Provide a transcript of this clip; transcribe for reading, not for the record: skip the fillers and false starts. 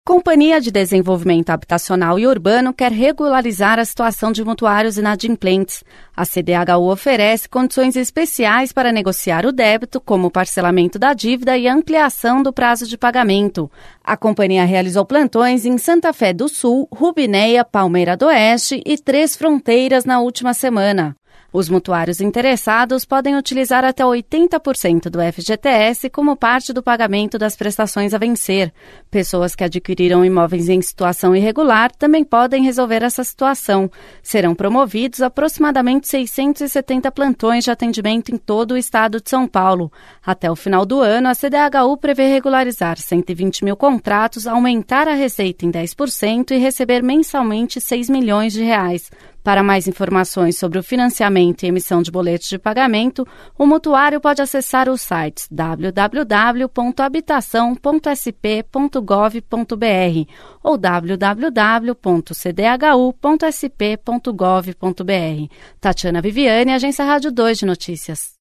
Companhia de Desenvolvimento Habitacional e Urbano quer regularizar a situação de mutuários inadimplentes. A CDHU oferece condições especiais para negociar o débito, como o parcelamento da dívida e ampliação do prazo de pagamento. A companhia realizou plantões em Santa Fé do Sul, Rubinéia, Palmeira do Oeste e Três Fronteiras na última semana. Os mutuários interessados podem utilizar até 80% do FGTS como parte do pagamento das prestações a vencer. Pessoas que adquiriram imóveis em situação irregular também podem resolver essa situação. Serão promovidos aproximadamente 670 plantões de atendimento em todo o estado de São Paulo. Até o final do ano, a CDHU prevê regularizar 120 mil contratos, aumentar a receita em 10% e receber mensalmente R$6 milhões. Para mais informações sobre o financiamento e emissão de boletos de pagamento, o mutuário pode acessar os sites www.habitação.sp.gov.br ou www.cdhu.sp.gov.br. Tatiana Viviane, Agência Rádio 2 de Notícias.